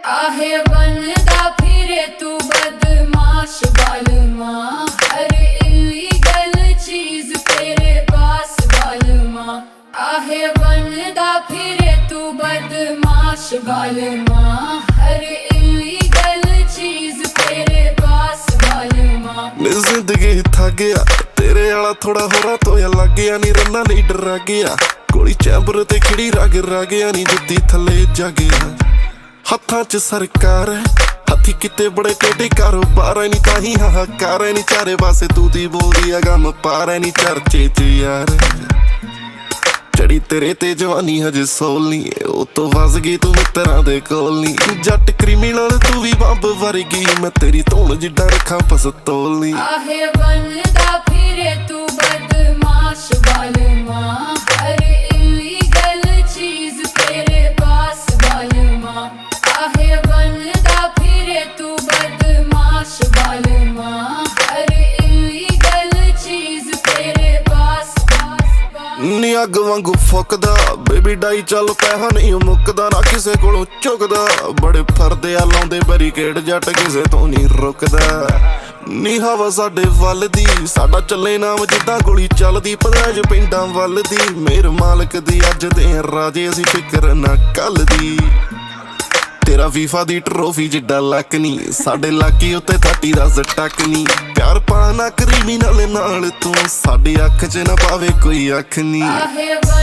आहे बनदा फिरे तू बदमाश बालमा, हर इलीगल चीज तेरे पास बालमा। आहे बनदा फिरे तू बदमाश बालमा, हर इलीगल चीज तेरे पास बालमा। जिंदगी थक गया तेरे आला थोड़ा होरा तोया लग गया नी रन्ना नहीं डरा गया गोली चैंबर ते खिड़ी रग गया नी जुत्ती थले जा गया हत्थां च सरकार है हत्थी किते बड़े टेढ़े कारोबार है नी ताही हाहाकार है नी चारे पासे तू दी बोलदी आ गम पार है नी चर्चे च यार चढ़ी तेरे ते जवानी हजे सोलनी ओ तो वस गई तू मित्तरां दे कोल नी जट क्रिमिनल तू भी बंब वर्गी मैं तेरी धौन जिड्डा रखा पस्तौल नी। आहे बनदा फिरे तू बदमाश बालमा, हर इलीगल चीज तेरे पास बालमा। आहे बनदा फिरे तू बदमाश बालमा, हर इलीगल चीज तेरे पास नी अग वांगू फुकदा बेबी डाई चल पैसा नहीं मुकदा ना किसे कोलों झुकदा बड़े फरदे आ लाउंदे बैरीकेड जट किसे तो नहीं रुकदा नी हवा साडे वल दी साडा चले नाम जिद्दां गोली चलदी पताज पिंडां वल दी मेर मालक दी अज दे राजे असीं फिकर ना कल दी तेरा फीफा दी ट्रोफी जिड्डा लक नी साडे लाकी उत्ते 30 दा स्टक नी प्यार पाना क्रिमिनल नाल तू साडी अख च ना पावे कोई अख नी।